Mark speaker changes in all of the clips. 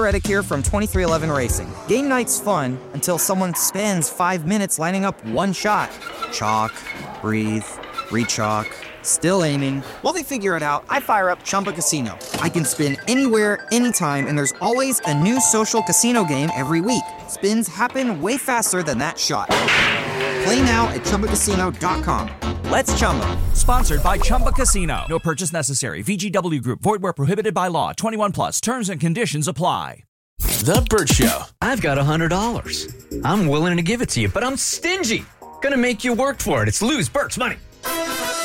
Speaker 1: Reddick here from 2311 Racing. Game night's fun until someone spends 5 minutes lining up one shot. Chalk, breathe, re-chalk, still aiming. While they figure it out, I fire up Chumba Casino. I can spin anywhere, anytime, and there's always a new social casino game every week. Spins happen way faster than that shot. Play now at ChumbaCasino.com. Let's Chumba.
Speaker 2: Sponsored by Chumba Casino. No purchase necessary. VGW Group. Void where prohibited by law. 21 plus. Terms and conditions apply.
Speaker 3: The Burt Show.
Speaker 4: I've got $100. I'm willing to give it to you, but I'm stingy. Gonna make you work for it. It's Lose Burt's Money. All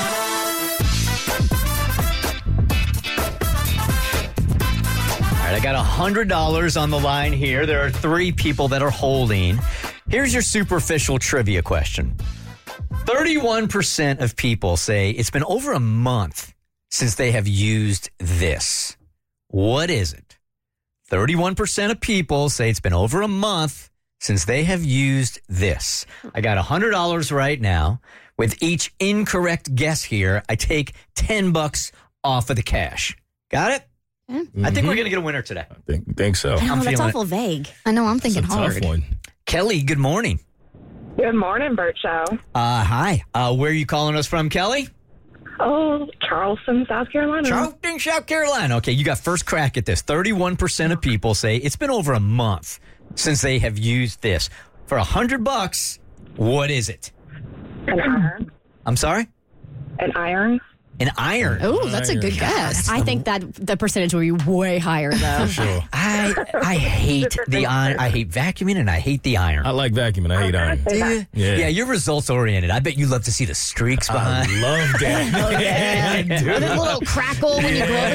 Speaker 4: right, I got $100 on the line here. There are 3 people that are holding. Here's your superficial trivia question. 31% of people say it's been over a month since they have used this. What is it? 31% of people say it's been over a month since they have used this. I got $100 right now. With each incorrect guess here, I take $10 off of the cash. Got it? Mm-hmm. I think we're going to get a winner today.
Speaker 5: I think so.
Speaker 6: No, that's awful vague.
Speaker 7: I know, I'm thinking
Speaker 5: That's a
Speaker 7: hard.
Speaker 5: tough one.
Speaker 4: Kelly, good morning.
Speaker 8: Good morning, Burt Show.
Speaker 4: Hi. Where are you calling us from, Kelly?
Speaker 8: Oh, Charleston, South Carolina.
Speaker 4: Charleston, South Carolina. Okay, you got first crack at this. 31% of people say it's been over a month since they have used this. For $100, what is it?
Speaker 8: An iron.
Speaker 4: I'm sorry?
Speaker 8: An iron.
Speaker 4: An iron.
Speaker 7: Oh, that's a good guess.
Speaker 6: I think that the percentage will be way higher, though.
Speaker 5: Sure.
Speaker 4: I hate the iron. I hate vacuuming and I hate the iron.
Speaker 5: I like vacuuming. I hate iron.
Speaker 4: Do you?
Speaker 5: Yeah.
Speaker 4: You're results oriented. I bet you love to see the streaks behind.
Speaker 5: I love that. I do.
Speaker 6: There's a little crackle when you blow.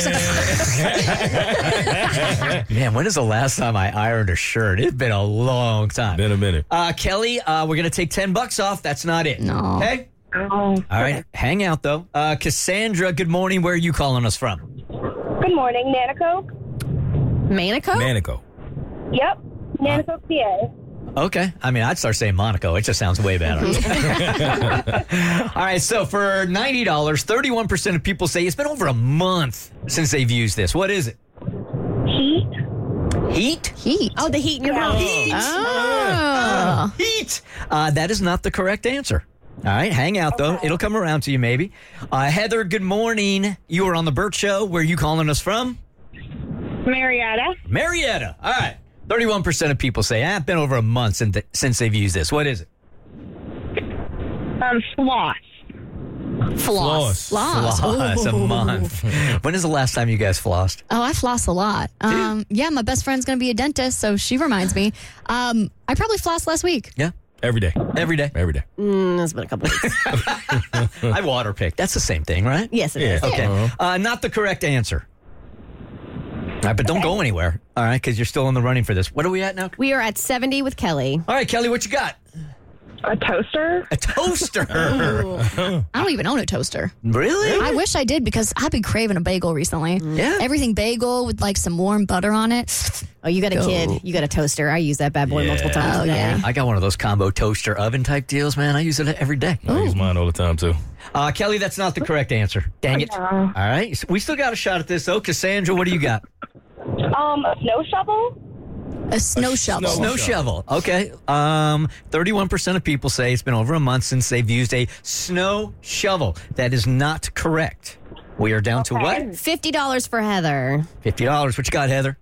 Speaker 4: Man, when is the last time I ironed a shirt? It's been a long time.
Speaker 5: Been a minute.
Speaker 4: Kelly, we're going to take $10 off. That's not it.
Speaker 7: No.
Speaker 4: Okay?
Speaker 8: Oh.
Speaker 4: All right. Hang out, though. Cassandra, good morning. Where are you calling us from?
Speaker 8: Good morning, Nanaco.
Speaker 6: Manico?
Speaker 5: Manico.
Speaker 8: Yep, Nanaco, PA.
Speaker 4: Okay. I mean, I'd start saying Monaco. It just sounds way better. All right. So for $90, 31% of people say it's been over a month since they've used this. What is it?
Speaker 8: Heat.
Speaker 4: Heat?
Speaker 7: Heat.
Speaker 6: Oh, the heat in your mouth.
Speaker 4: Heat.
Speaker 7: Oh.
Speaker 4: Heat. That is not the correct answer. All right. Hang out, though. It'll come around to you, maybe. Heather, good morning. You are on the Burt Show. Where are you calling us from?
Speaker 8: Marietta.
Speaker 4: Marietta. All right. 31% of people say, it's been over a month since they've used this. What is it?
Speaker 8: Floss.
Speaker 6: Floss.
Speaker 4: Floss. A month. When is the last time you guys flossed?
Speaker 7: Oh, I floss a lot. Yeah, my best friend's going to be a dentist, so she reminds me. I probably flossed last week.
Speaker 4: Yeah.
Speaker 5: Every day.
Speaker 4: Every day.
Speaker 5: Every day.
Speaker 6: It's been a couple weeks.
Speaker 4: I water pick. That's the same thing, right?
Speaker 6: Yes, it is.
Speaker 4: Okay. Not the correct answer. All right, but don't go anywhere. All right, because you're still in the running for this. What are we at now?
Speaker 6: We are at 70 with Kelly.
Speaker 4: All right, Kelly, what you got?
Speaker 8: A toaster.
Speaker 4: A toaster.
Speaker 7: I don't even own a toaster.
Speaker 4: Really?
Speaker 7: I wish I did because I've been craving a bagel recently.
Speaker 4: Yeah.
Speaker 7: Everything bagel with like some warm butter on it.
Speaker 6: Oh, you got a kid. You got a toaster. I use that bad boy multiple times a day.
Speaker 7: yeah.
Speaker 4: I got one of those combo toaster oven type deals, man. I use it every day.
Speaker 5: I use mine all the time, too.
Speaker 4: Kelly, that's not the correct answer. Dang it. All right. We still got a shot at this, though. Cassandra, what do you got?
Speaker 8: A snow shovel.
Speaker 7: A snow shovel.
Speaker 4: Snow shovel. Okay. 31% of people say it's been over a month since they've used a snow shovel. That is not correct. We are down to what?
Speaker 6: $50 for Heather.
Speaker 4: $50. What you got, Heather?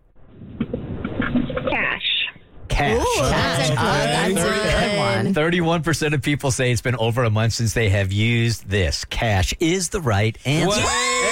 Speaker 8: Cash.
Speaker 4: Cash.
Speaker 7: That's a good one.
Speaker 4: 31% of people say it's been over a month since they have used this. Cash is the right answer.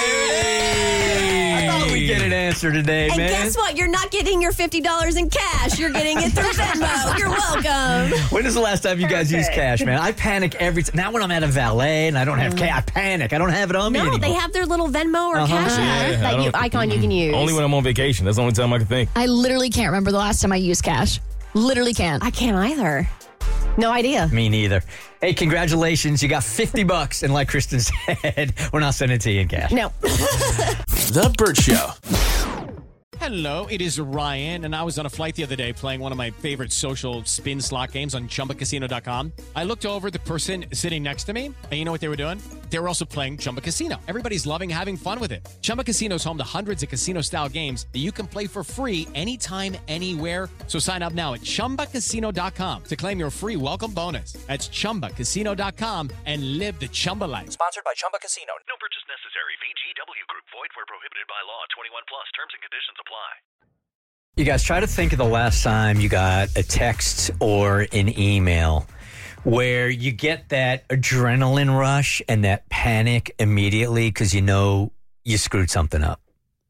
Speaker 4: I thought we'd get an answer today,
Speaker 6: And
Speaker 4: man.
Speaker 6: guess what? You're not getting your $50 in cash. You're getting it through Venmo. You're welcome.
Speaker 4: When is the last time you guys used cash, man? I panic every time. Now when I'm at a valet and I don't have cash, I panic. I don't have it on me
Speaker 6: No,
Speaker 4: anymore.
Speaker 6: they have their little Venmo or Cash
Speaker 5: Yeah,
Speaker 6: App
Speaker 5: I don't-
Speaker 6: icon you can use.
Speaker 5: Only when I'm on vacation. That's the only time I can think.
Speaker 7: I literally can't remember the last time I used cash. Literally can't.
Speaker 6: I can't either. No idea.
Speaker 4: Me neither. Hey, congratulations. You got $50. And like Kristen said, we're not sending it to you in cash.
Speaker 6: No.
Speaker 3: The Burt Show. Hello, it is Ryan, and I was on a flight the other day playing one of my favorite social spin slot games on ChumbaCasino.com. I looked over at the person sitting next to me, and you know what they were doing? They were also playing Chumba Casino. Everybody's loving having fun with it. Chumba Casino is home to hundreds of casino-style games that you can play for free anytime, anywhere. So sign up now at ChumbaCasino.com to claim your free welcome bonus. That's ChumbaCasino.com and live the Chumba life.
Speaker 2: Sponsored by Chumba Casino.
Speaker 9: No purchase necessary. VGW Group. Void where prohibited by law. 21 plus. Terms and conditions apply.
Speaker 4: You guys try to think of the last time you got a text or an email where you get that adrenaline rush and that panic immediately because you know you screwed something up.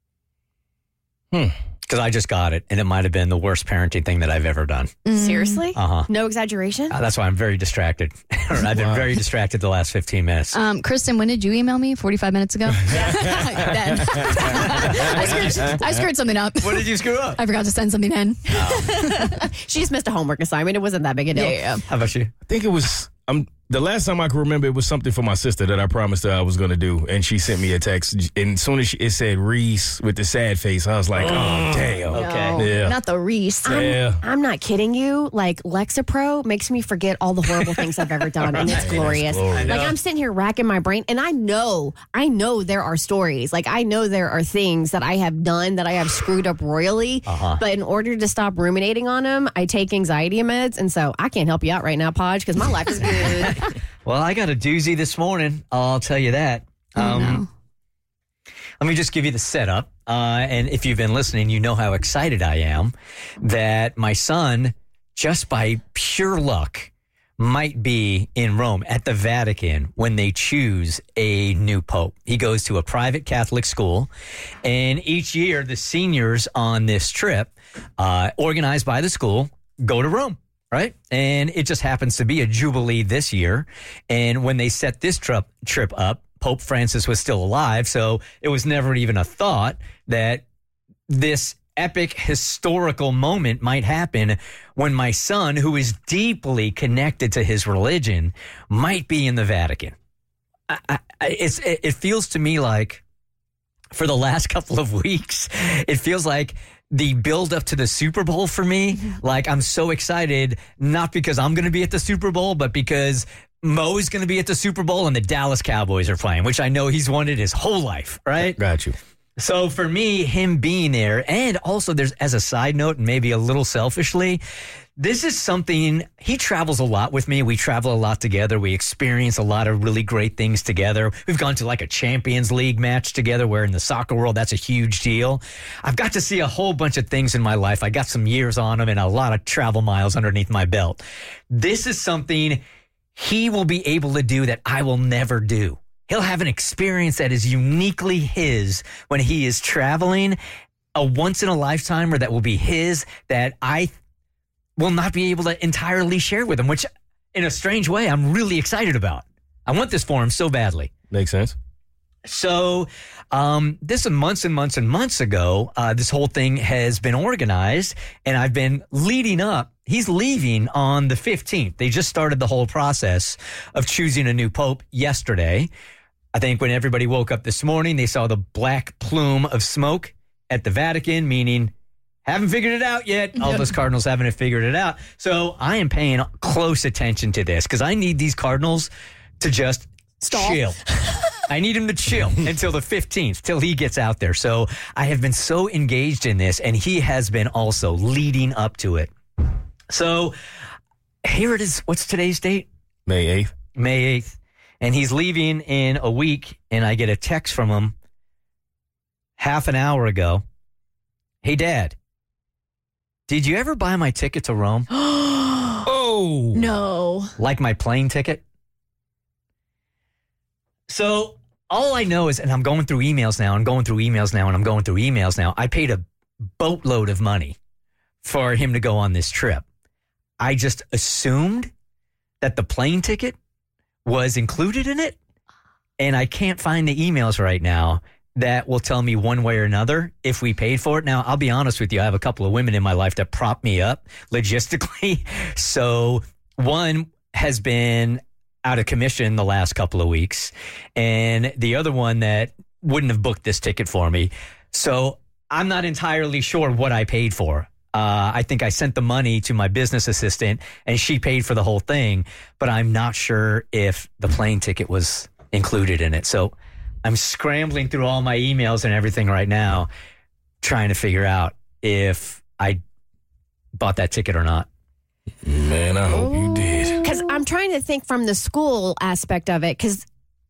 Speaker 4: Because I just got it, and it might have been the worst parenting thing that I've ever done.
Speaker 6: Seriously?
Speaker 4: Uh-huh.
Speaker 6: No exaggeration?
Speaker 4: That's why I'm very distracted. I've been very distracted the last 15 minutes.
Speaker 7: Kristen, when did you email me? 45 minutes ago? Then. I screwed something up.
Speaker 4: What did you screw up?
Speaker 7: I forgot to send something in.
Speaker 6: She just missed a homework assignment. It wasn't that big a deal.
Speaker 7: Yeah.
Speaker 4: How about you?
Speaker 5: I think it was the last time I can remember, it was something for my sister that I promised her I was going to do, and she sent me a text. And as soon as it said Reese with the sad face, I was like, "Oh, damn!"
Speaker 4: Okay.
Speaker 5: Yeah.
Speaker 6: Not the Reese. I'm not kidding you. Like, Lexapro makes me forget all the horrible things I've ever done, and it's glorious. Like, I'm sitting here racking my brain, and I know there are stories. Like, I know there are things that I have done that I have screwed up royally. But in order to stop ruminating on them, I take anxiety meds, and so I can't help you out right now, Podge, because my life is good.
Speaker 4: Well, I got a doozy this morning. I'll tell you that. Let me just give you the setup. And if you've been listening, you know how excited I am that my son, just by pure luck, might be in Rome at the Vatican when they choose a new pope. He goes to a private Catholic school, and each year the seniors on this trip, organized by the school, go to Rome. Right? And it just happens to be a jubilee this year. And when they set this trip up, Pope Francis was still alive. So it was never even a thought that this epic historical moment might happen when my son, who is deeply connected to his religion, might be in the Vatican. It feels to me like for the last couple of weeks, it feels like the build up to the Super Bowl for me. Like, I'm so excited, not because I'm going to be at the Super Bowl, but because Mo's going to be at the Super Bowl and the Dallas Cowboys are playing, which I know he's wanted his whole life, right?
Speaker 5: Got you.
Speaker 4: So for me, him being there, and also there's, as a side note, and maybe a little selfishly, this is something, he travels a lot with me. We travel a lot together. We experience a lot of really great things together. We've gone to like a Champions League match together, where in the soccer world, that's a huge deal. I've got to see a whole bunch of things in my life. I got some years on them and a lot of travel miles underneath my belt. This is something he will be able to do that I will never do. He'll have an experience that is uniquely his when he is traveling, a once in a lifetime, or that will be his, that I will not be able to entirely share with him, which in a strange way, I'm really excited about. I want this for him so badly.
Speaker 5: Makes sense.
Speaker 4: So this is months and months and months ago. This whole thing has been organized, and I've been leading up. He's leaving on the 15th. They just started the whole process of choosing a new pope yesterday. I think when everybody woke up this morning, they saw the black plume of smoke at the Vatican, meaning haven't figured it out yet. All those Cardinals haven't figured it out. So I am paying close attention to this because I need these Cardinals to just chill. I need him to chill until the 15th, till he gets out there. So I have been so engaged in this, and he has been also leading up to it. So here it is. What's today's date?
Speaker 5: May 8th.
Speaker 4: May 8th. And he's leaving in a week, and I get a text from him half an hour ago. Hey, Dad, did you ever buy my ticket to Rome?
Speaker 5: Oh.
Speaker 6: No.
Speaker 4: Like my plane ticket? So all I know is, and I'm going through emails now, I paid a boatload of money for him to go on this trip. I just assumed that the plane ticket was included in it, and I can't find the emails right now that will tell me one way or another if we paid for it. Now, I'll be honest with you, I have a couple of women in my life that prop me up logistically. So one has been out of commission the last couple of weeks, and the other one that wouldn't have booked this ticket for me. So I'm not entirely sure what I paid for. I think I sent the money to my business assistant, and she paid for the whole thing, but I'm not sure if the plane ticket was included in it. So I'm scrambling through all my emails and everything right now, trying to figure out if I bought that ticket or not.
Speaker 5: Man, I hope you did.
Speaker 6: Because I'm trying to think from the school aspect of it. Because,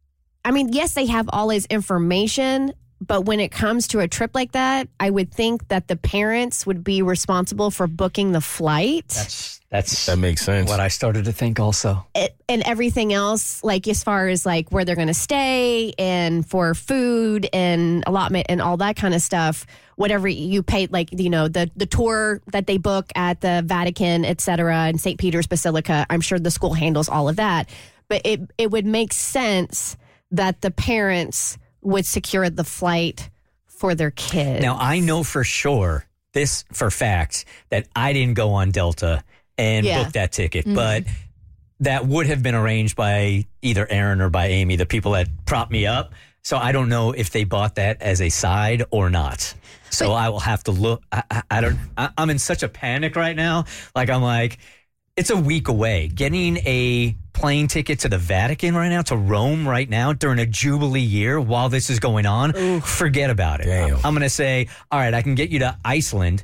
Speaker 6: I mean, yes, they have all his information, but when it comes to a trip like that, I would think that the parents would be responsible for booking the flight.
Speaker 5: That makes sense.
Speaker 4: What I started to think also.
Speaker 6: And everything else, like as far as like where they're going to stay and for food and allotment and all that kind of stuff, whatever you pay, like, you know, the tour that they book at the Vatican, et cetera, and St. Peter's Basilica, I'm sure the school handles all of that. But it would make sense that the parents would secure the flight for their kids.
Speaker 4: Now, I know for sure, this for fact, that I didn't go on Delta and book that ticket, but that would have been arranged by either Aaron or by Amy, the people that propped me up. So I don't know if they bought that as a side or not. So I will have to look. I'm in such a panic right now. Like, I'm like, it's a week away. Getting a plane ticket to the Vatican right now, to Rome right now during a Jubilee year while this is going on, forget about it.
Speaker 5: Damn.
Speaker 4: I'm going to say, all right, I can get you to Iceland,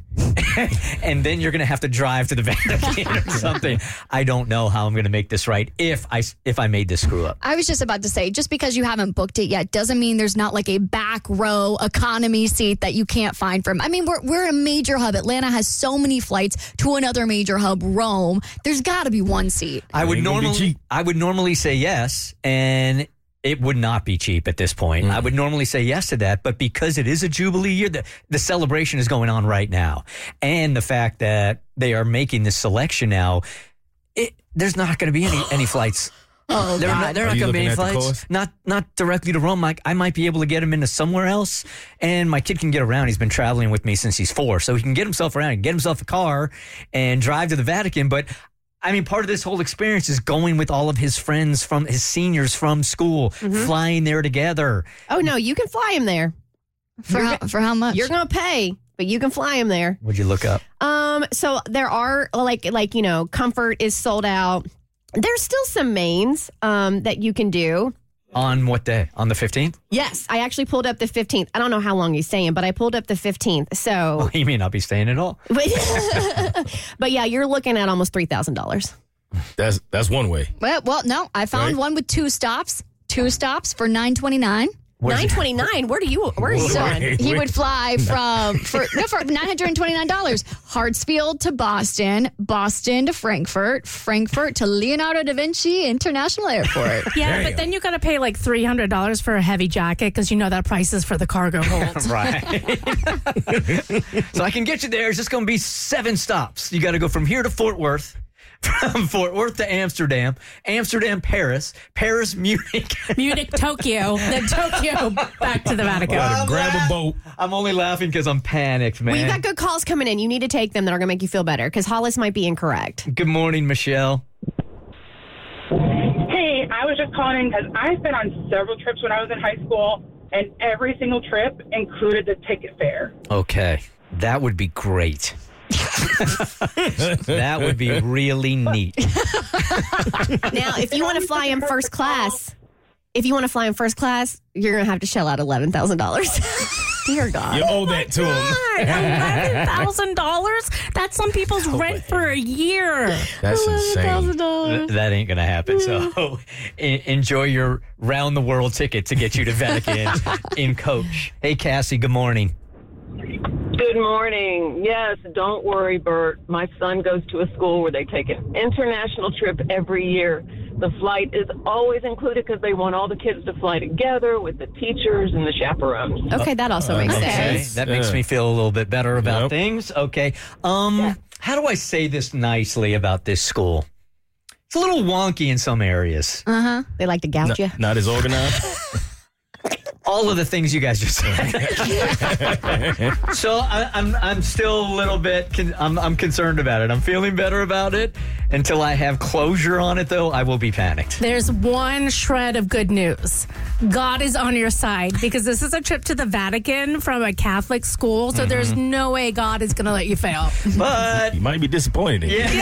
Speaker 4: and then you're going to have to drive to the Vatican or something. I don't know how I'm going to make this right if I made this screw up.
Speaker 7: I was just about to say, just because you haven't booked it yet doesn't mean there's not like a back row economy seat that you can't find from. I mean, we're a major hub. Atlanta has so many flights to another major hub, Rome. There's got to be one seat.
Speaker 4: I would normally say yes, and it would not be cheap at this point. I would normally say yes to that, but because it is a Jubilee year, the celebration is going on right now. And the fact that they are making this selection now, there's not going to be any flights.
Speaker 6: Oh,
Speaker 4: They're not going to be any flights.
Speaker 5: course?
Speaker 4: Not directly to Rome. I might be able to get him into somewhere else, and my kid can get around. He's been traveling with me since he's 4, so he can get himself around and get himself a car and drive to the Vatican, but I mean, part of this whole experience is going with all of his friends from his seniors from school, flying there together.
Speaker 6: Oh, no, you can fly him there.
Speaker 7: For how much?
Speaker 6: You're going to pay, but you can fly him there.
Speaker 4: What'd you look up?
Speaker 6: So there are like, you know, Comfort is sold out. There's still some mains that you can do.
Speaker 4: On what day? On the 15th?
Speaker 6: Yes, I actually pulled up the 15th. I don't know how long he's staying, but I pulled up the 15th. So
Speaker 4: Oh, you may not be staying at all.
Speaker 6: but yeah, you're looking at almost $3,000.
Speaker 5: That's one way.
Speaker 7: Well, no, I found one with 2 stops. 2 stops for $929.
Speaker 6: $929. Where are you
Speaker 7: So
Speaker 6: on?
Speaker 7: he would fly for $929. Hartsfield to Boston, Boston to Frankfurt, Frankfurt to Leonardo da Vinci International Airport.
Speaker 10: Yeah, but then you got to pay like $300 for a heavy jacket because you know that price is for the cargo hold.
Speaker 4: Right. So I can get you there. It's just going to be 7 stops. You got to go from here to Fort Worth. From Fort Worth to Amsterdam, Amsterdam, Paris, Paris, Munich.
Speaker 10: Munich, Tokyo, then Tokyo back to the Vatican.
Speaker 5: Grab a boat.
Speaker 4: I'm only laughing because I'm panicked, man.
Speaker 6: Well, you got good calls coming in. You need to take them that are going to make you feel better because Hollis might be incorrect.
Speaker 4: Good morning, Michelle.
Speaker 8: Hey, I was just calling in because I've been on several trips when I was in high school, and every single trip included the ticket fare.
Speaker 4: Okay, that would be great. That would be really neat.
Speaker 6: Now, if you want to fly in first class, you're going to have to shell out $11,000. Dear God.
Speaker 5: You owe that to him.
Speaker 10: $11,000? That's some people's rent for a year.
Speaker 5: That's insane.
Speaker 4: That ain't going to happen. So enjoy your round-the-world ticket to get you to Vatican in coach. Hey, Cassie, good morning.
Speaker 11: Good morning. Yes, don't worry, Bert. My son goes to a school where they take an international trip every year. The flight is always included because they want all the kids to fly together with the teachers and the chaperones.
Speaker 6: Okay, that also makes sense.
Speaker 4: That makes me feel a little bit better about things. Okay. How do I say this nicely about this school? It's a little wonky in some areas.
Speaker 6: They like to gouge you.
Speaker 5: Not as organized.
Speaker 4: all of the things you guys just said. So I'm still a little bit, I'm concerned about it. I'm feeling better about it. Until I have closure on it, though, I will be panicked.
Speaker 10: There's one shred of good news. God is on your side because this is a trip to the Vatican from a Catholic school, so there's no way God is going to let you fail.
Speaker 4: But
Speaker 5: you might be disappointed in you.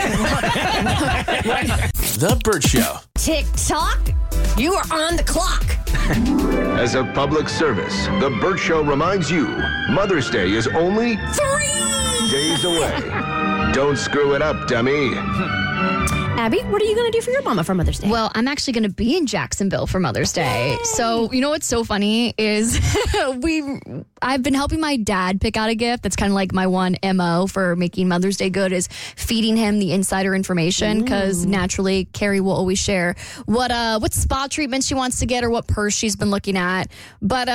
Speaker 12: The Burt Show.
Speaker 6: TikTok, you are on the clock.
Speaker 13: As a public service, The Burt Show reminds you, Mother's Day is only
Speaker 6: 3
Speaker 13: days away. Don't screw it up, dummy.
Speaker 6: Abby, what are you going to do for your mama for Mother's Day?
Speaker 7: Well, I'm actually going to be in Jacksonville for Mother's Day.
Speaker 6: Yay.
Speaker 7: So, you know what's so funny is I've been helping my dad pick out a gift. That's kind of like my one MO for making Mother's Day good is feeding him the insider information because naturally Carrie will always share what spa treatment she wants to get or what purse she's been looking at. But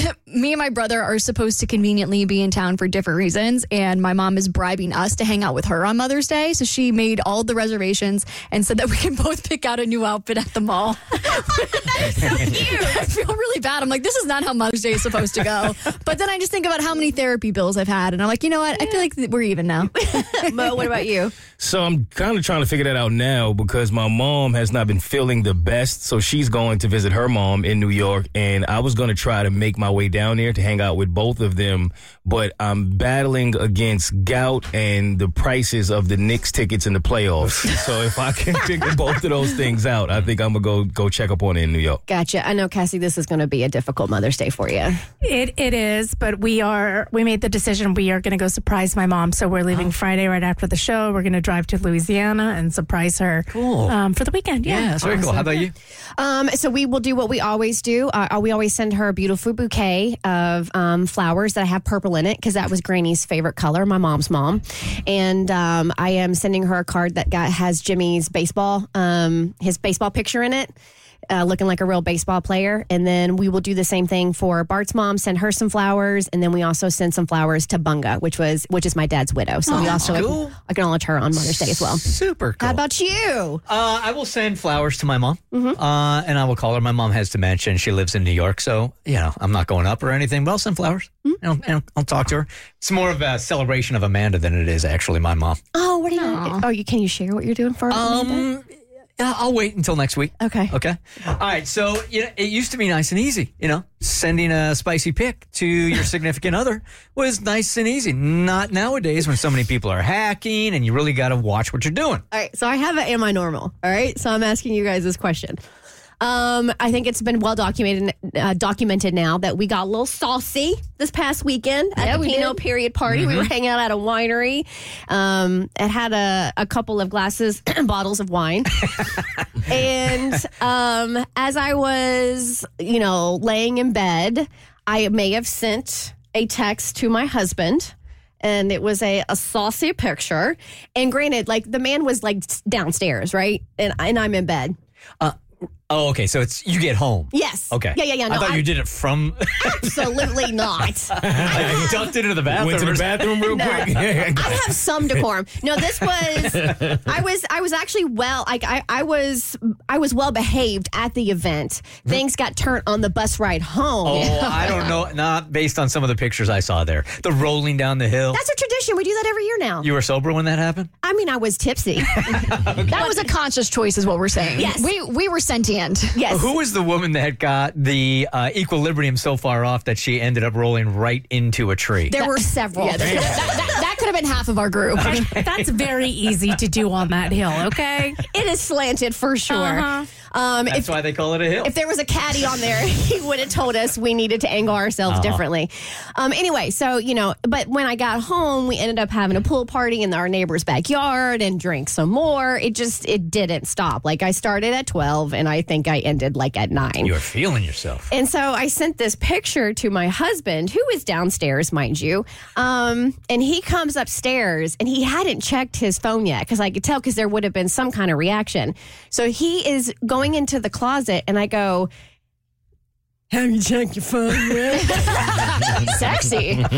Speaker 7: me and my brother are supposed to conveniently be in town for different reasons, and my mom is bribing us to hang out with her on Mother's Day. So she made all the reservations and said that we can both pick out a new outfit at the mall.
Speaker 6: That's so cute.
Speaker 7: I feel really bad. I'm like, this is not how Mother's Day is supposed to go. But then I just think about how many therapy bills I've had, and I'm like, you know what? I feel like we're even now.
Speaker 6: Mo, what about you?
Speaker 5: So I'm kind of trying to figure that out now because my mom has not been feeling the best. So she's going to visit her mom in New York, and I was going to try to make my way down there to hang out with both of them. But I'm battling against gout and the prices of the Knicks tickets in the playoffs. So if I can figure both of those things out, I think I'm going to go check up on it in New York.
Speaker 6: Gotcha. I know, Cassie, this is going to be a difficult Mother's Day for you.
Speaker 10: It is, but we made the decision we are going to go surprise my mom. So we're leaving Friday right after the show. We're going to drive to Louisiana and surprise her for the weekend. Yeah,
Speaker 4: that's very cool. How about you?
Speaker 6: So we will do what we always do. We always send her a beautiful bouquet of flowers that have purple in it because that was Granny's favorite color, my mom's mom. And I am sending her a card that has Jimmy's baseball, his baseball picture in it. Looking like a real baseball player. And then we will do the same thing for Bart's mom, send her some flowers. And then we also send some flowers to Bunga, which is my dad's widow. So we also acknowledge her on Mother's Day as well.
Speaker 4: Super cool.
Speaker 6: How about you?
Speaker 4: I will send flowers to my mom, and I will call her. My mom has dementia, and she lives in New York. So, I'm not going up or anything, but I'll send flowers. And I'll talk to her. It's more of a celebration of Amanda than it is actually my mom.
Speaker 6: Oh, what are you? Can you share what you're doing for Amanda?
Speaker 4: I'll wait until next week.
Speaker 6: Okay.
Speaker 4: All right. So, it used to be nice and easy. Sending a spicy pic to your significant other was nice and easy. Not nowadays when so many people are hacking and you really got to watch what you're doing.
Speaker 6: All right. So I have Am I Normal? All right. So I'm asking you guys this question. I think it's been well documented now that we got a little saucy this past weekend at the Pinot Period Party. We were hanging out at a winery. It had a couple of bottles of wine. And as I was, laying in bed, I may have sent a text to my husband. And it was a saucy picture. And granted, the man was downstairs, right? And I'm in bed.
Speaker 4: Oh, okay. So you get home.
Speaker 6: Yes.
Speaker 4: Okay.
Speaker 6: Yeah.
Speaker 4: No, I thought you did it from.
Speaker 6: Absolutely not.
Speaker 4: You ducked into the bathroom.
Speaker 5: Went to the bathroom real quick.
Speaker 6: I have some decorum. No, this was. I was actually well. I was well behaved at the event. Things got turned on the bus ride home.
Speaker 4: Oh, I don't know. Not based on some of the pictures I saw there. The rolling down the hill.
Speaker 6: That's a tradition. We do that every year now.
Speaker 4: You were sober when that happened?
Speaker 6: I mean, I was tipsy.
Speaker 7: That was a conscious choice, is what we're saying.
Speaker 6: Yes.
Speaker 7: We were sentient.
Speaker 6: Yes.
Speaker 4: Who was the woman that got the equilibrium so far off that she ended up rolling right into a tree?
Speaker 6: There were several.
Speaker 7: Yeah, that could have been half of our group.
Speaker 10: That's very easy to do on that hill, okay?
Speaker 6: It is slanted for sure.
Speaker 4: That's why they call it a hill.
Speaker 6: If there was a caddy on there, he would have told us we needed to angle ourselves differently. Anyway, so, but when I got home, we ended up having a pool party in our neighbor's backyard and drank some more. It didn't stop. I started at 12 and I think I ended at 9.
Speaker 4: You were feeling yourself.
Speaker 6: And so I sent this picture to my husband, who is downstairs, mind you. And he comes upstairs and he hadn't checked his phone yet because I could tell because there would have been some kind of reaction. So he is going into the closet and I go, have you checked your phone yet? Sexy. And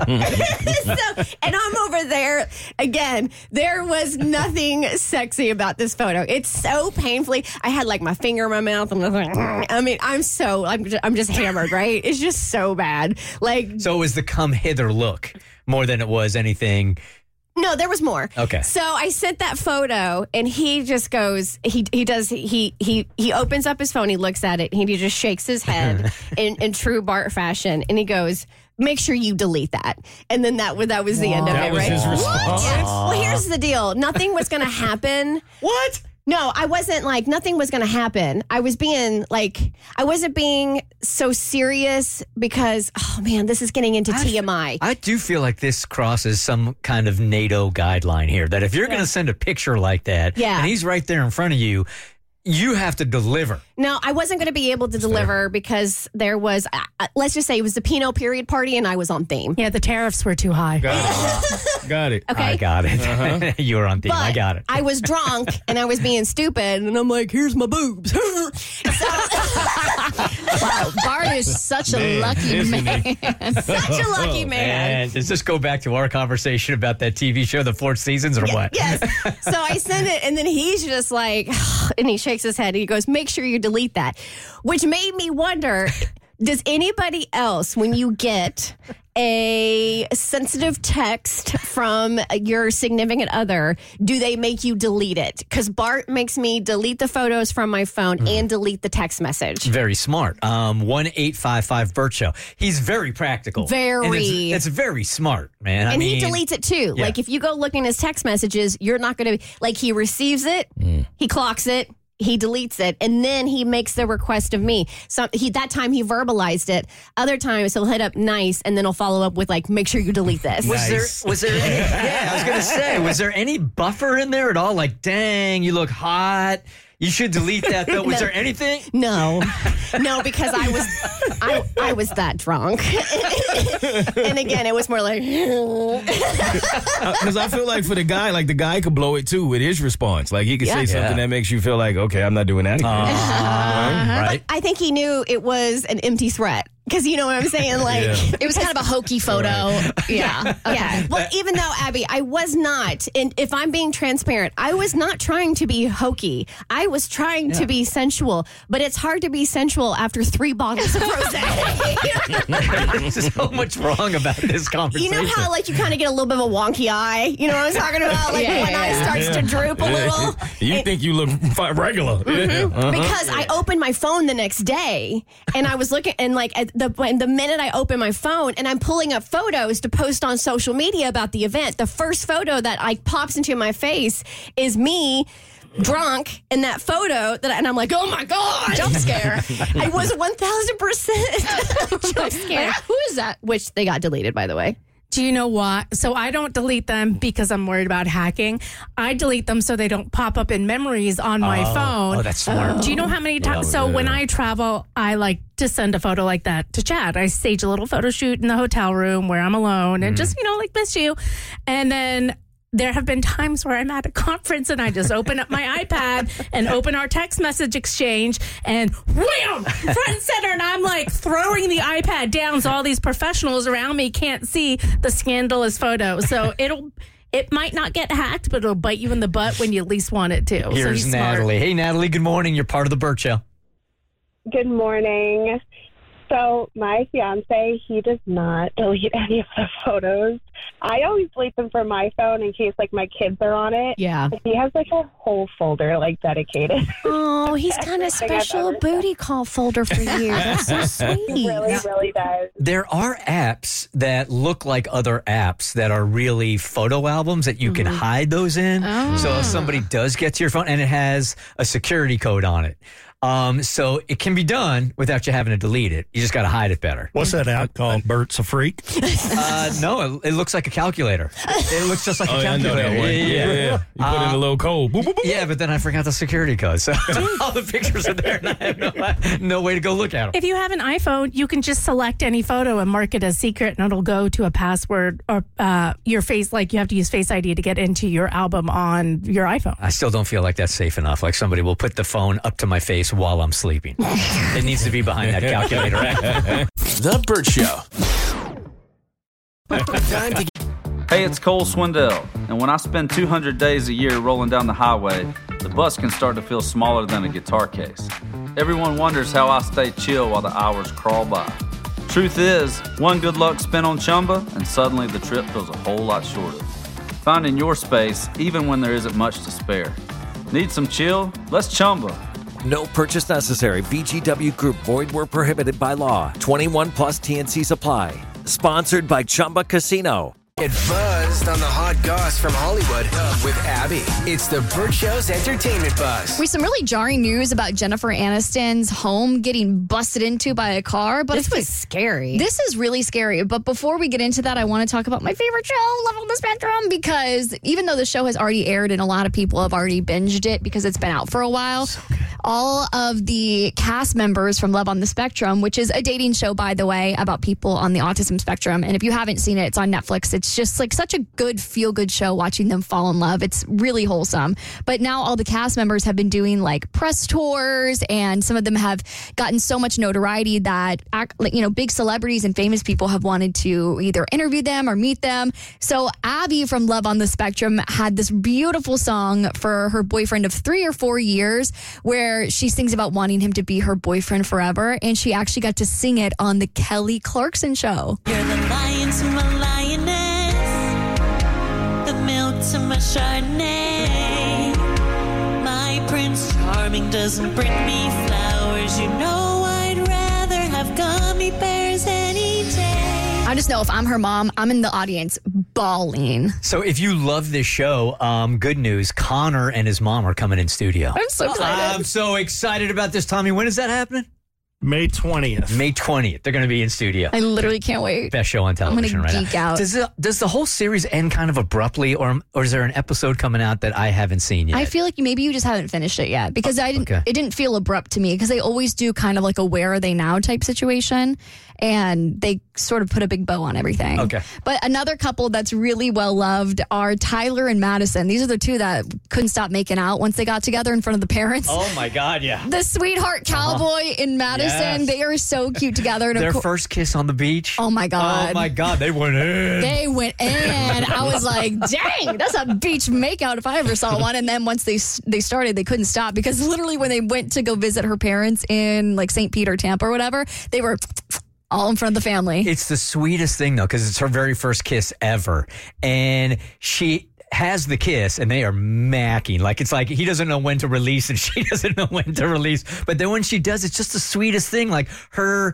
Speaker 6: I'm over there again. There was nothing sexy about this photo. It's so painfully. I had like my finger in my mouth. And I mean, I'm just hammered, right? It's just so bad. Like,
Speaker 4: so it was the come hither look more than it was anything.
Speaker 6: No, there was more.
Speaker 4: Okay.
Speaker 6: So I sent that photo, and he just goes. He opens up his phone. He looks at it. And he just shakes his head in true Bart fashion, and he goes, "Make sure you delete that." And then that was the end of it.
Speaker 5: That was
Speaker 6: right?
Speaker 5: his response.
Speaker 6: Yes. Well, here's the deal. Nothing was going to happen.
Speaker 4: What?
Speaker 6: No, I wasn't like, nothing was going to happen. I was being like, I wasn't being so serious because, oh man, this is getting into TMI.
Speaker 4: I do feel like this crosses some kind of NATO guideline here, that if you're going to send a picture like that, and he's right there in front of you, you have to deliver.
Speaker 6: No, I wasn't going to be able to deliver because there was, let's just say it was the Pinot period party and I was on theme.
Speaker 10: Yeah, the tariffs were too high.
Speaker 5: Got it.
Speaker 6: Okay.
Speaker 4: I got it.
Speaker 5: Uh-huh.
Speaker 4: You were on theme.
Speaker 6: But
Speaker 4: I got it.
Speaker 6: I was drunk and I was being stupid and I'm like, here's my boobs.
Speaker 7: Wow, Bart is such a lucky man.
Speaker 6: Such a lucky man.
Speaker 4: And does this go back to our conversation about that TV show, The Four Seasons, or what?
Speaker 6: Yes. So I sent it, and then he's just like, and he shakes his head. And he goes, "Make sure you delete that," which made me wonder: does anybody else, when you get a sensitive text from your significant other, do they make you delete it? Because Bart makes me delete the photos from my phone and delete the text message.
Speaker 4: Very smart. 1-855-BERT Show. He's very practical.
Speaker 6: Very.
Speaker 4: And it's very smart, man.
Speaker 6: And he deletes it too.
Speaker 4: Yeah.
Speaker 6: Like if you go look in his text messages, you're not going to, like he receives it, he clocks it, he deletes it, and then he makes the request of me. So that time he verbalized it. Other times he'll hit up nice, and then he'll follow up with like, make sure you delete this.
Speaker 4: Was there any, I was going to say, was there any buffer in there at all? Like, dang, you look hot. You should delete that, though. Was there anything?
Speaker 6: No, because I was that drunk. And again, it was more like,
Speaker 5: because I feel like for the guy could blow it too with his response. Like he could say something that makes you feel like, okay, I'm not doing that again.
Speaker 4: Right.
Speaker 6: I think he knew it was an empty threat. Because you know what I'm saying? Like
Speaker 7: it was kind of a hokey photo. Right. Yeah.
Speaker 6: Yeah. Well, even though, Abby, I was not, and if I'm being transparent, I was not trying to be hokey. I was trying to be sensual, but it's hard to be sensual after 3 bottles of rosé.
Speaker 4: There's so much wrong about this conversation.
Speaker 6: You know how like you kind of get a little bit of a wonky eye? You know what I'm talking about? Like one eye starts to droop a little.
Speaker 5: You think you look regular.
Speaker 6: Because I opened my phone the next day and I was looking, and like the minute I open my phone and I'm pulling up photos to post on social media about the event, the first photo that like pops into my face is me drunk in that photo and I'm like, oh my God,
Speaker 7: jump scare.
Speaker 6: I was 1,000% jump scare.
Speaker 7: Who is that?
Speaker 6: Which they got deleted, by the way.
Speaker 10: Do you know what? So I don't delete them because I'm worried about hacking. I delete them so they don't pop up in memories on my phone.
Speaker 4: Oh, that's smart.
Speaker 10: Do you know how many times? So when I travel, I like to send a photo like that to Chad. I stage a little photo shoot in the hotel room where I'm alone and just, like miss you. And then there have been times where I'm at a conference and I just open up my iPad and open our text message exchange and wham, front and center. And I'm like throwing the iPad down so all these professionals around me can't see the scandalous photo. So it might not get hacked, but it'll bite you in the butt when you least want it to.
Speaker 4: Here's
Speaker 10: so
Speaker 4: Natalie. Hey, Natalie, good morning. You're part of the Bert Show.
Speaker 12: Good morning. So my fiance, he does not delete any of the photos. I always delete them from my phone in case like my kids are on it.
Speaker 6: Yeah.
Speaker 12: But he has like a whole folder like dedicated.
Speaker 6: Oh, he's kind of special booty call folder for you. That's so sweet.
Speaker 12: He really does.
Speaker 4: There are apps that look like other apps that are really photo albums that you can hide those in.
Speaker 7: Oh.
Speaker 4: So if somebody does get to your phone, and it has a security code on it. So it can be done without you having to delete it. You just got to hide it better.
Speaker 14: What's that app called? Bert's a Freak?
Speaker 4: No, it looks like a calculator. It looks just like a calculator.
Speaker 5: Yeah. You put in a little code. Boop, boop, boop.
Speaker 4: Yeah, but then I forgot the security code. So all the pictures are there and I have no way to go look at them.
Speaker 10: If you have an iPhone, you can just select any photo and mark it as secret, and it'll go to a password or your face. Like you have to use Face ID to get into your album on your iPhone.
Speaker 4: I still don't feel like that's safe enough. Like somebody will put the phone up to my face face while I'm sleeping. It needs to be behind that calculator.
Speaker 15: The Burt Show.
Speaker 16: Hey, it's Cole Swindell, and when I spend 200 days a year rolling down the highway, the bus can start to feel smaller than a guitar case. Everyone wonders how I stay chill while the hours crawl by. Truth is, one good luck spin on Chumba, and suddenly the trip feels a whole lot shorter. Finding your space, even when there isn't much to spare. Need some chill? Let's Chumba.
Speaker 15: No purchase necessary. VGW Group. Void where prohibited by law. 21 plus TNC Supply. Sponsored by Chumba Casino.
Speaker 17: Get buzzed on the hot goss from Hollywood with Abby. It's the Burt Show's entertainment buzz.
Speaker 7: We some really jarring news about Jennifer Aniston's home getting busted into by a car. But
Speaker 6: this was scary.
Speaker 7: This is really scary. But before we get into that, I want to talk about my favorite show, Love on the Spectrum, because even though the show has already aired and a lot of people have already binged it because it's been out for a while, all of the cast members from Love on the Spectrum, which is a dating show, by the way, about people on the autism spectrum. And if you haven't seen it, it's on Netflix. It's just like such a good feel-good show watching them fall in love. It's really wholesome. But now all the cast members have been doing like press tours, and some of them have gotten so much notoriety that big celebrities and famous people have wanted to either interview them or meet them. So Abby from Love on the Spectrum had this beautiful song for her boyfriend of 3 or 4 years where she sings about wanting him to be her boyfriend forever, and she actually got to sing it on the Kelly Clarkson show.
Speaker 18: You're the lion to my lioness, the milk to my Chardonnay. My Prince Charming doesn't bring me flowers. You know I'd rather have gummy bears any day.
Speaker 7: I just know if I'm her mom, I'm in the audience bawling.
Speaker 4: So if you love this show, good news. Connor and his mom are coming in studio.
Speaker 7: I'm so excited.
Speaker 4: I'm so excited about this, Tommy. When is that happening?
Speaker 14: May 20th.
Speaker 4: May 20th. They're going to be in studio.
Speaker 7: I literally can't wait.
Speaker 4: Best show on television right now.
Speaker 7: I'm going to geek out.
Speaker 4: Does the whole series end kind of abruptly, or is there an episode coming out that I haven't seen yet?
Speaker 7: I feel like maybe you just haven't finished it yet, because it didn't feel abrupt to me, because they always do kind of like a where are they now type situation, and they sort of put a big bow on everything.
Speaker 4: Okay.
Speaker 7: But another couple that's really well loved are Tyler and Madison. These are the two that couldn't stop making out once they got together in front of the parents.
Speaker 4: Oh my God, yeah.
Speaker 7: The sweetheart cowboy in Madison.
Speaker 4: Yes.
Speaker 7: They are so cute together.
Speaker 4: Their first kiss on the beach.
Speaker 7: Oh my God.
Speaker 4: Oh my God, they went in.
Speaker 7: They went in. I was like, dang, that's a beach makeout if I ever saw one. And then once they started, they couldn't stop, because literally when they went to go visit her parents in like St. Peter, Tampa or whatever, they were all in front of the family.
Speaker 4: It's the sweetest thing, though, because it's her very first kiss ever. And she has the kiss, and they are macking. Like, it's like he doesn't know when to release, and she doesn't know when to release. But then when she does, it's just the sweetest thing. Like, her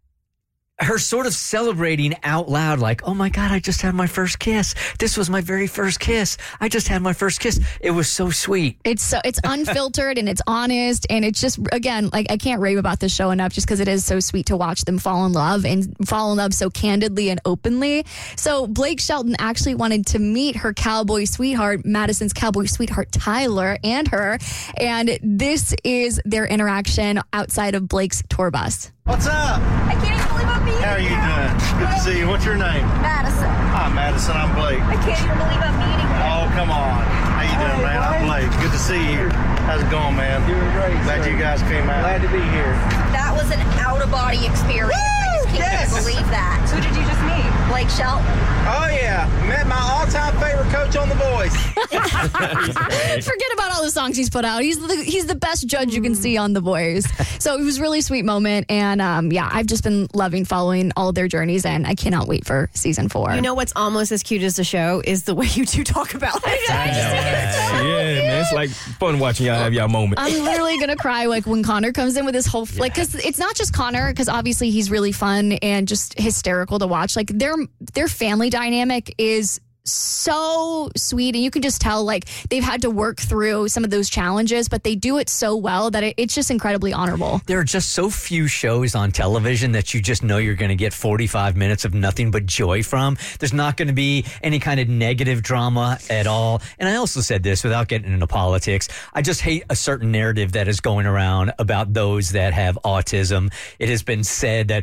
Speaker 4: sort of celebrating out loud, like, oh my God, I just had my first kiss. This was my very first kiss. I just had my first kiss. It was so sweet.
Speaker 7: It's unfiltered and it's honest, and it's just, again, like, I can't rave about this show enough, just because it is so sweet to watch them fall in love so candidly and openly. So Blake Shelton actually wanted to meet her cowboy sweetheart, Madison's cowboy sweetheart, Tyler, and her. And this is their interaction outside of Blake's tour bus.
Speaker 19: What's up?
Speaker 20: I can't even believe I'm meeting you.
Speaker 19: How are you doing? Good to see you. What's your name?
Speaker 20: Madison.
Speaker 19: Hi, Madison. I'm Blake.
Speaker 20: I can't even believe I'm meeting you.
Speaker 19: Oh, come on. How you doing, man? I'm Blake. Good to see you. How's it going, man? Doing great. Glad you guys came out. Glad to be here.
Speaker 20: That was an out-of-body experience. I just can't believe that. Who did you just meet? Blake Shelton.
Speaker 19: Oh, yeah. Met my all-time favorite coach on The Voice.
Speaker 7: Forget about all the songs he's put out. He's the best judge you can see on The Voice. So it was a really sweet moment. And I've just been loving following all their journeys, and I cannot wait for season 4.
Speaker 6: You know what's almost as cute as the show is the way you two talk about it.
Speaker 5: Yeah, man. It's like fun watching y'all have y'all moment.
Speaker 7: I'm literally going to cry like when Connor comes in with his whole, like, because it's not just Connor, because obviously he's really fun and just hysterical to watch. Like, their family dynamic is so sweet, and you can just tell like they've had to work through some of those challenges, but they do it so well that it's just incredibly honorable.
Speaker 4: There are just so few shows on television that you just know you're going to get 45 minutes of nothing but joy from. There's not going to be any kind of negative drama at all. And I also said this without getting into politics. I just hate a certain narrative that is going around about those that have autism. It has been said that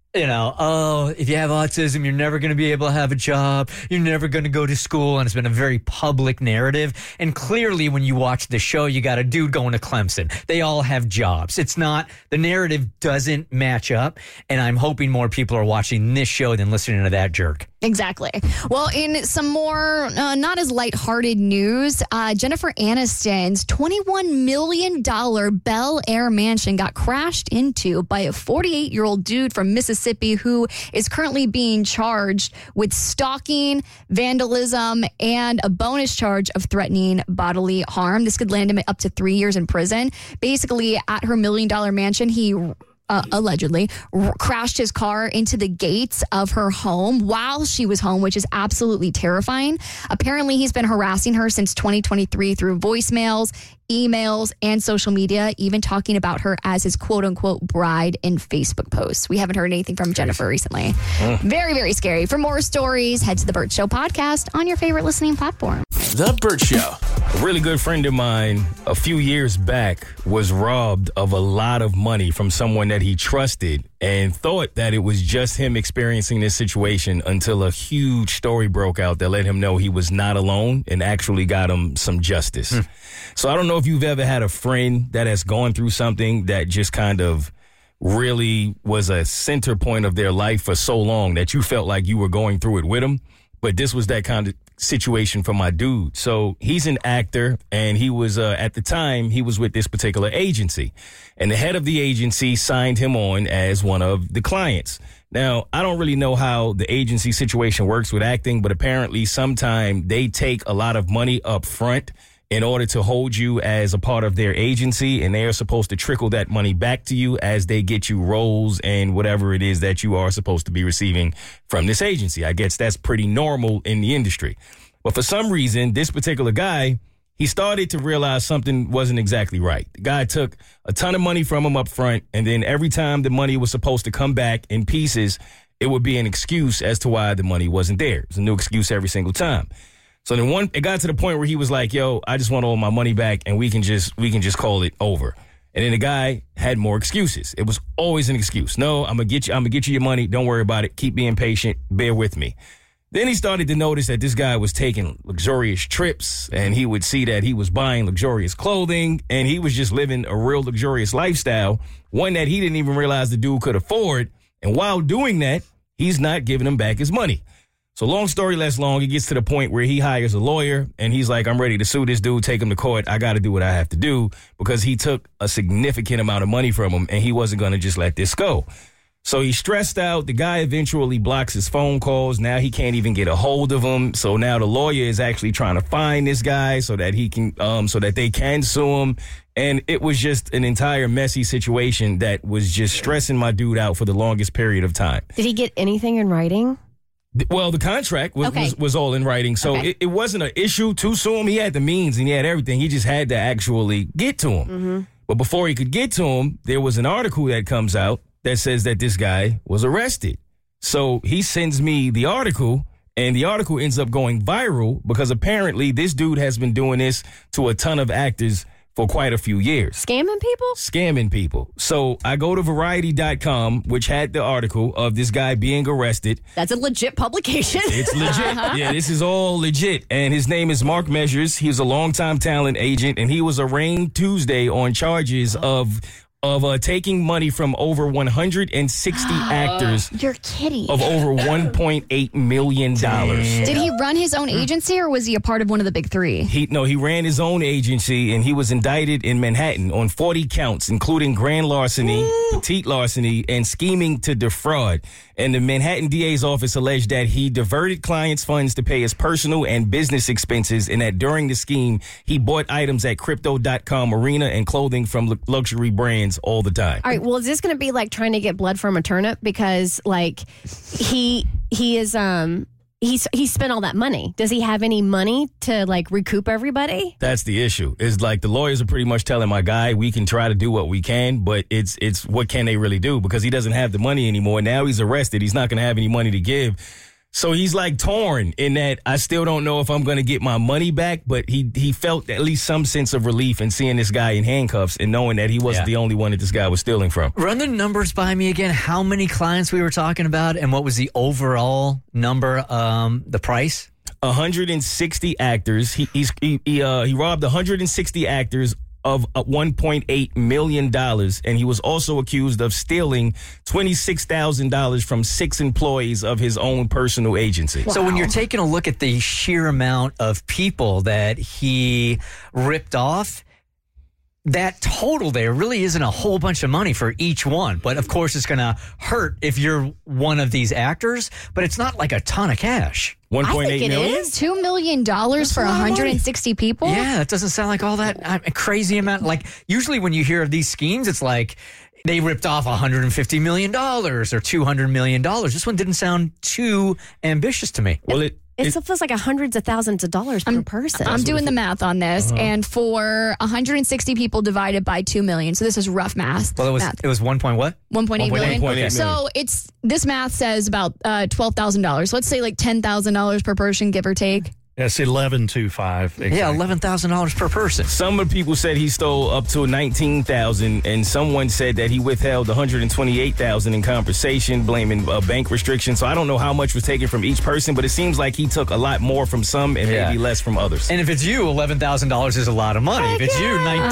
Speaker 4: if you have autism, you're never going to be able to have a job. You're never going to go to school. And it's been a very public narrative. And clearly, when you watch the show, you got a dude going to Clemson. They all have jobs. It's not, the narrative doesn't match up. And I'm hoping more people are watching this show than listening to that jerk.
Speaker 7: Exactly. Well, in some more not as lighthearted news, Jennifer Aniston's $21 million Bel Air mansion got crashed into by a 48-year-old dude from Mississippi who is currently being charged with stalking, vandalism, and a bonus charge of threatening bodily harm. This could land him up to 3 years in prison. Basically, at her $1 million mansion, he allegedly crashed his car into the gates of her home while she was home, which is absolutely terrifying. Apparently, he's been harassing her since 2023 through voicemails, emails, and social media, even talking about her as his quote-unquote bride in Facebook posts. We haven't heard anything from Jennifer recently. Very, very scary. For more stories, head to The Burt Show podcast on your favorite listening platform.
Speaker 5: The Burt Show. A really good friend of mine a few years back was robbed of a lot of money from someone that he trusted and thought that it was just him experiencing this situation until a huge story broke out that let him know he was not alone and actually got him some justice. So I don't know if you've ever had a friend that has gone through something that just kind of really was a center point of their life for so long that you felt like you were going through it with them. But this was that kind of situation for my dude. So he's an actor, and he was, at the time, he was with this particular agency. And the head of the agency signed him on as one of the clients. Now, I don't really know how the agency situation works with acting, but apparently sometime they take a lot of money up front in order to hold you as a part of their agency, and they are supposed to trickle that money back to you as they get you roles and whatever it is that you are supposed to be receiving from this agency. I guess that's pretty normal in the industry. But for some reason, this particular guy, he started to realize something wasn't exactly right. The guy took a ton of money from him up front, and then every time the money was supposed to come back in pieces, it would be an excuse as to why the money wasn't there. It's a new excuse every single time. So then it got to the point where he was like, yo, I just want all my money back and we can just call it over. And then the guy had more excuses. It was always an excuse. No, I'm gonna get you your money. Don't worry about it. Keep being patient. Bear with me. Then he started to notice that this guy was taking luxurious trips, and he would see that he was buying luxurious clothing, and he was just living a real luxurious lifestyle, one that he didn't even realize the dude could afford. And while doing that, he's not giving him back his money. So long story less long, it gets to the point where he hires a lawyer, and he's like, I'm ready to sue this dude, take him to court. I got to do what I have to do because he took a significant amount of money from him, and he wasn't going to just let this go. So he's stressed out. The guy eventually blocks his phone calls. Now he can't even get a hold of him. So now the lawyer is actually trying to find this guy so that he can, so that they can sue him. And it was just an entire messy situation that was just stressing my dude out for the longest period of time.
Speaker 6: Did he get anything in writing?
Speaker 5: Well, the contract was all in writing, so it wasn't an issue to sue him. He had the means and he had everything. He just had to actually get to him. Mm-hmm. But before he could get to him, there was an article that comes out that says that this guy was arrested. So he sends me the article, and the article ends up going viral because apparently this dude has been doing this to a ton of actors for quite a few years.
Speaker 6: Scamming people?
Speaker 5: Scamming people. So I go to Variety.com, which had the article of this guy being arrested.
Speaker 6: That's a legit publication.
Speaker 5: It's legit. Yeah, this is all legit. And his name is Mark Measures. He's a longtime talent agent, and he was arraigned Tuesday on charges of taking money from over 160 actors.
Speaker 7: You're kidding.
Speaker 5: Of over $1.8 million.
Speaker 7: Did he run his own agency or was he a part of one of the big three?
Speaker 5: He ran his own agency, and he was indicted in Manhattan on 40 counts, including grand larceny, petite larceny, and scheming to defraud. And the Manhattan DA's office alleged that he diverted clients' funds to pay his personal and business expenses, and that during the scheme, he bought items at Crypto.com arena and clothing from luxury brands all the time.
Speaker 6: All right, well, is this going to be like trying to get blood from a turnip? Because, like, he spent all that money. Does he have any money to, like, recoup everybody?
Speaker 5: That's the issue. It's like the lawyers are pretty much telling my guy, we can try to do what we can, but it's what can they really do? Because he doesn't have the money anymore. Now he's arrested. He's not going to have any money to give. So he's like torn in that I still don't know if I'm going to get my money back, but he felt at least some sense of relief in seeing this guy in handcuffs and knowing that he wasn't the only one that this guy was stealing from.
Speaker 4: Run the numbers by me again. How many clients we were talking about, and what was the overall number, the price?
Speaker 5: 160 actors. He robbed 160 actors of $1.8 million, and he was also accused of stealing $26,000 from 6 employees of his own personal agency.
Speaker 4: Wow. So when you're taking a look at the sheer amount of people that he ripped off, that total there really isn't a whole bunch of money for each one. But of course, it's going to hurt if you're one of these actors, but it's not like a ton of cash.
Speaker 7: $1.8 million? $2 million for 160 people?
Speaker 4: Yeah, that doesn't sound like all that crazy amount. Like, usually when you hear of these schemes, it's like they ripped off $150 million or $200 million. This one didn't sound too ambitious to me.
Speaker 5: Well,
Speaker 6: it still feels like hundreds of thousands of dollars per person.
Speaker 7: I'm doing the math on this, and for 160 people divided by 2 million, so this is rough math.
Speaker 4: Well, it was 1 point what?
Speaker 7: 1.8 million.
Speaker 4: Okay.
Speaker 7: So this math says about $12,000. Let's say like $10,000 per person, give or take.
Speaker 14: That's $11,250. Exactly.
Speaker 4: Yeah, $11,000 per person.
Speaker 5: Some of the people said he stole up to $19,000, and someone said that he withheld $128,000 in compensation, blaming bank restrictions. So I don't know how much was taken from each person, but it seems like he took a lot more from some and maybe less from others.
Speaker 4: And if it's you, $11,000 is a lot of money. If it's you,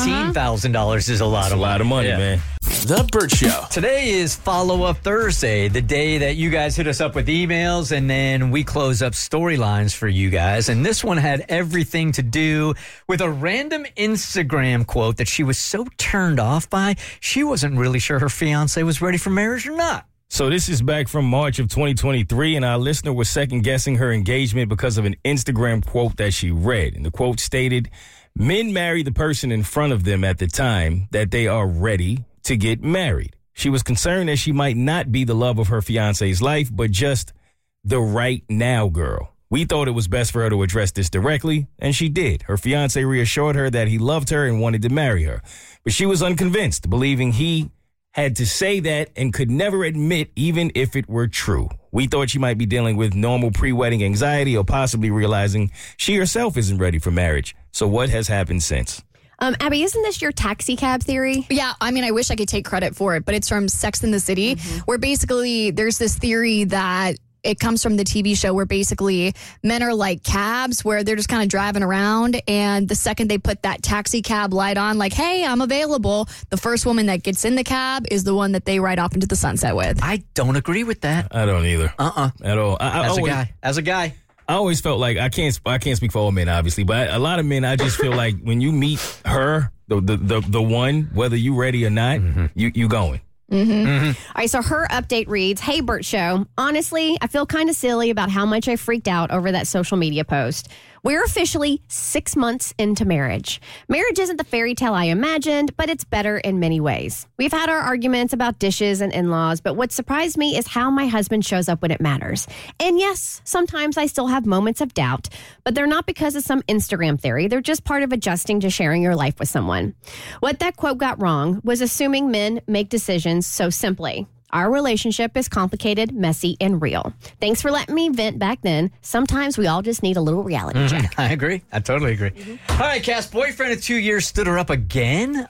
Speaker 4: $19,000 is a lot of money.
Speaker 5: A lot of money, man.
Speaker 17: The Burt Show.
Speaker 4: Today is Follow-Up Thursday, the day that you guys hit us up with emails, and then we close up storylines for you guys. And this one had everything to do with a random Instagram quote that she was so turned off by, she wasn't really sure her fiance was ready for marriage or not.
Speaker 5: So this is back from March of 2023, and our listener was second-guessing her engagement because of an Instagram quote that she read. And the quote stated, "Men marry the person in front of them at the time that they are ready to get married." She was concerned that she might not be the love of her fiance's life, but just the right now girl. We thought it was best for her to address this directly, and she did. Her fiance reassured her that he loved her and wanted to marry her, but she was unconvinced, believing he had to say that and could never admit even if it were true. We thought she might be dealing with normal pre-wedding anxiety or possibly realizing she herself isn't ready for marriage. So what has happened since?
Speaker 6: Abby, isn't this your taxi cab theory?
Speaker 7: Yeah, I mean, I wish I could take credit for it, but it's from Sex and the City, where basically there's this theory that it comes from the TV show where basically men are like cabs where they're just kind of driving around, and the second they put that taxi cab light on, like, hey, I'm available, the first woman that gets in the cab is the one that they ride off into the sunset with.
Speaker 4: I don't agree with that.
Speaker 5: I don't either. At all.
Speaker 4: As a guy.
Speaker 5: I always felt like I can't speak for all men, obviously, but a lot of men, I just feel like when you meet her, the one, whether you ready or not, you going.
Speaker 6: All right, so her update reads, "Hey, Burt Show. Honestly, I feel kind of silly about how much I freaked out over that social media post. We're officially 6 months into marriage. Marriage isn't the fairy tale I imagined, but it's better in many ways. We've had our arguments about dishes and in-laws, but what surprised me is how my husband shows up when it matters. And yes, sometimes I still have moments of doubt, but they're not because of some Instagram theory. They're just part of adjusting to sharing your life with someone. What that quote got wrong was assuming men make decisions so simply. Our relationship is complicated, messy, and real. Thanks for letting me vent back then. Sometimes we all just need a little reality check."
Speaker 4: I agree. I totally agree. All right, Cass, boyfriend of 2 years stood her up again?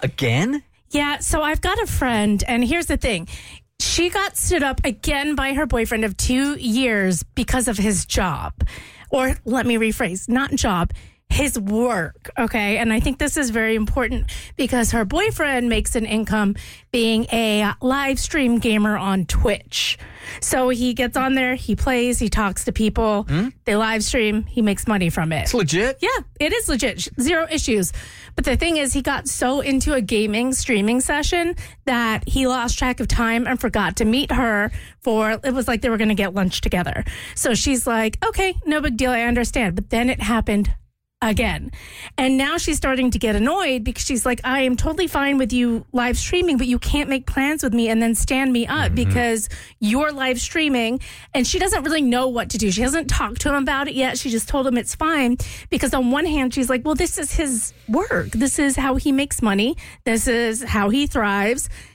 Speaker 10: Yeah, so I've got a friend, and here's the thing. She got stood up again by her boyfriend of 2 years because of his job. Or let me rephrase, not job, his work, okay? And I think this is very important because her boyfriend makes an income being a live stream gamer on Twitch. So he gets on there, he plays, he talks to people, they live stream, he makes money from it.
Speaker 4: It's legit?
Speaker 10: Yeah, it is legit. Zero issues. But the thing is, he got so into a gaming streaming session that he lost track of time and forgot to meet her it was like they were going to get lunch together. So she's like, okay, no big deal, I understand. But then it happened again. And now she's starting to get annoyed because she's like, I am totally fine with you live streaming, but you can't make plans with me and then stand me up because you're live streaming. And she doesn't really know what to do. She hasn't talked to him about it yet. She just told him it's fine because on one hand, she's like, well, this is his work. This is how he makes money. This is how he thrives.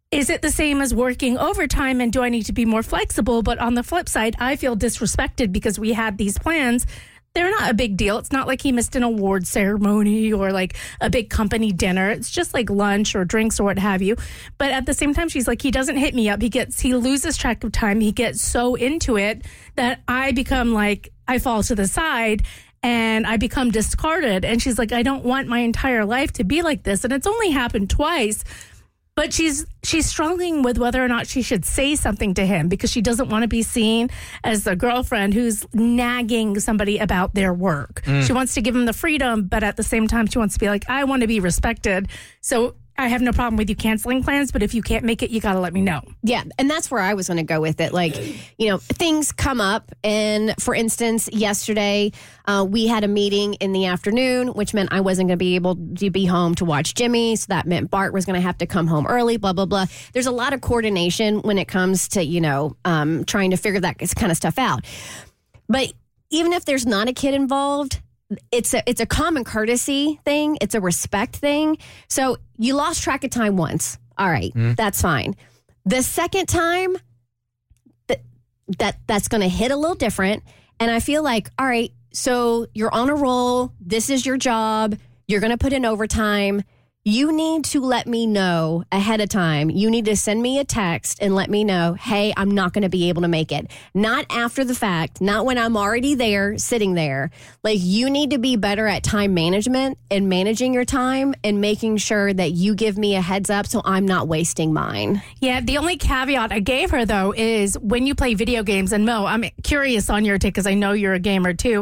Speaker 10: is it the same as working overtime, and do I need to be more flexible? But on the flip side, I feel disrespected because we had these plans. They're not a big deal. It's not like he missed an award ceremony or like a big company dinner. It's just like lunch or drinks or what have you. But at the same time, she's like, he doesn't hit me up. He loses track of time. He gets so into it that I become like, I fall to the side and I become discarded. And she's like, I don't want my entire life to be like this. And it's only happened twice. But she's struggling with whether or not she should say something to him because she doesn't want to be seen as the girlfriend who's nagging somebody about their work. She wants to give him the freedom, but at the same time, she wants to be like, I want to be respected. So I have no problem with you canceling plans, but if you can't make it, you got to let me know.
Speaker 6: Yeah, and that's where I was going to go with it. Like, things come up. And for instance, yesterday, we had a meeting in the afternoon, which meant I wasn't going to be able to be home to watch Jimmy. So that meant Bart was going to have to come home early, blah, blah, blah. There's a lot of coordination when it comes to, trying to figure that kind of stuff out. But even if there's not a kid involved, it's a common courtesy thing. It's a respect thing. So you lost track of time once. All right, that's fine. The second time, that's going to hit a little different. And I feel like, all right, so you're on a roll. This is your job. You're going to put in overtime. You need to let me know ahead of time. You need to send me a text and let me know, hey, I'm not going to be able to make it. Not after the fact, not when I'm already there, sitting there. Like, you need to be better at time management and managing your time and making sure that you give me a heads up so I'm not wasting mine.
Speaker 10: Yeah, the only caveat I gave her, though, is when you play video games, and Mo, I'm curious on your take because I know you're a gamer, too.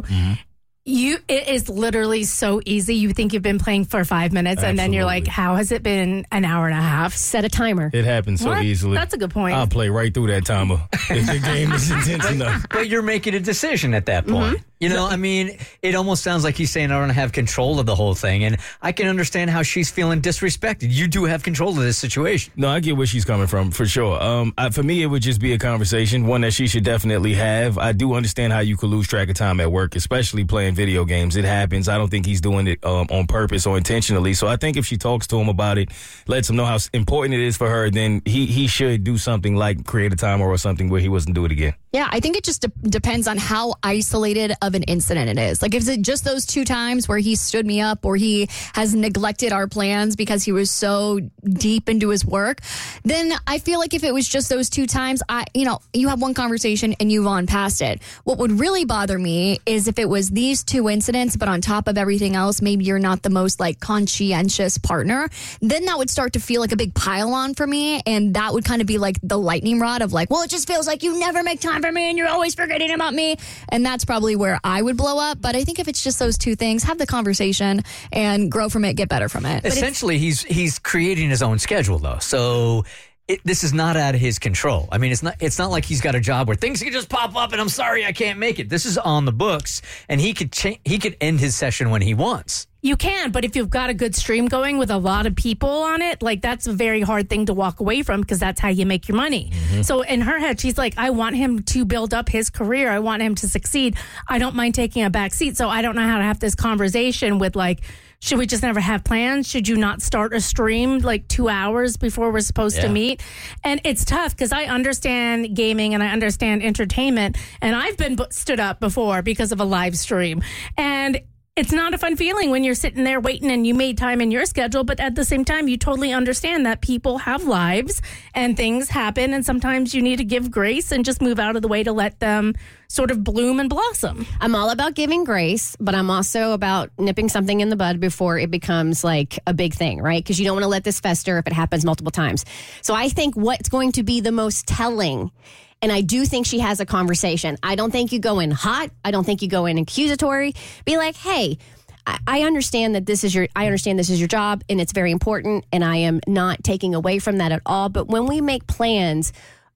Speaker 10: It is literally so easy. You think you've been playing for 5 minutes, and then you're like, how has it been an hour and a half?
Speaker 6: Set a timer.
Speaker 5: It happens so easily.
Speaker 10: That's a good point.
Speaker 5: I'll play right through that timer if the game is intense enough.
Speaker 4: But you're making a decision at that point. I mean, it almost sounds like he's saying I don't have control of the whole thing. And I can understand how she's feeling disrespected. You do have control of this situation.
Speaker 5: No, I get where she's coming from, for sure. For me, it would just be a conversation, one that she should definitely have. I do understand how you could lose track of time at work, especially playing video games. It happens. I don't think he's doing it on purpose or intentionally. So I think if she talks to him about it, lets him know how important it is for her, then he should do something like create a timer or something where he wasn't do it again.
Speaker 7: Yeah, I think it just depends on how isolated of an incident it is. Like, if it's just those 2 times where he stood me up or he has neglected our plans because he was so deep into his work, then I feel like if it was just those 2 times, you have one conversation and you move on past it. What would really bother me is if it was these 2 incidents, but on top of everything else, maybe you're not the most like conscientious partner, then that would start to feel like a big pile on for me. And that would kind of be like the lightning rod of like, well, it just feels like you never make time for me and you're always forgetting about me. And that's probably where I would blow up. But I think if it's just those 2 things, have the conversation and grow from it, get better from it.
Speaker 4: Essentially, he's creating his own schedule, though. So this is not out of his control. I mean, it's not like he's got a job where things can just pop up and I'm sorry I can't make it. This is on the books, and he could end his session when he wants.
Speaker 10: You can, but if you've got a good stream going with a lot of people on it, like, that's a very hard thing to walk away from because that's how you make your money. So in her head, she's like, I want him to build up his career. I want him to succeed. I don't mind taking a back seat. So I don't know how to have this conversation with, like, should we just never have plans? Should you not start a stream like 2 hours before we're supposed to meet? And it's tough because I understand gaming and I understand entertainment. And I've been stood up before because of a live stream. And it's not a fun feeling when you're sitting there waiting and you made time in your schedule, but at the same time, you totally understand that people have lives and things happen, and sometimes you need to give grace and just move out of the way to let them sort of bloom and blossom.
Speaker 6: I'm all about giving grace, but I'm also about nipping something in the bud before it becomes like a big thing, right? Because you don't want to let this fester if it happens multiple times. So I think what's going to be the most telling, and I do think she has a conversation. I don't think you go in hot. I don't think you go in accusatory. Be like, hey, I understand that this is your job and it's very important, and I am not taking away from that at all. But when we make plans,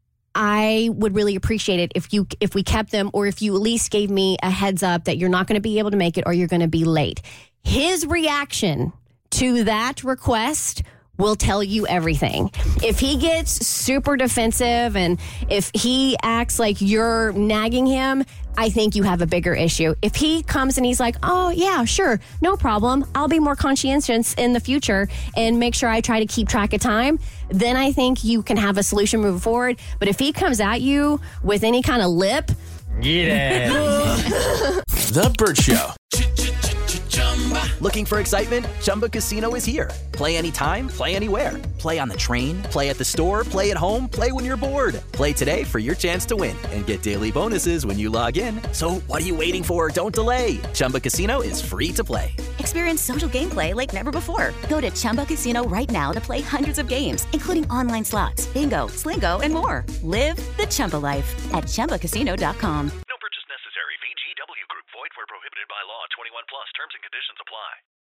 Speaker 6: I would really appreciate it if we kept them, or if you at least gave me a heads up that you're not going to be able to make it or you're going to be late. His reaction to that request will tell you everything. If he gets super defensive and if he acts like you're nagging him, I think you have a bigger issue. If he comes and he's like, oh, yeah, sure, no problem. I'll be more conscientious in the future and make sure I try to keep track of time, then I think you can have a solution moving forward. But if he comes at you with any kind of lip,
Speaker 17: The Burt Show.
Speaker 21: Looking for excitement? Chumba Casino is here. Play anytime, play anywhere. Play on the train, play at the store, play at home, play when you're bored. Play today for your chance to win and get daily bonuses when you log in. So what are you waiting for? Don't delay. Chumba Casino is free to play.
Speaker 22: Experience social gameplay like never before. Go to Chumba Casino right now to play hundreds of games, including online slots, bingo, Slingo, and more. Live the Chumba life at ChumbaCasino.com.
Speaker 9: No purchase necessary. VGW Group. Void where prohibited by law. 21 plus. Terms and conditions apply.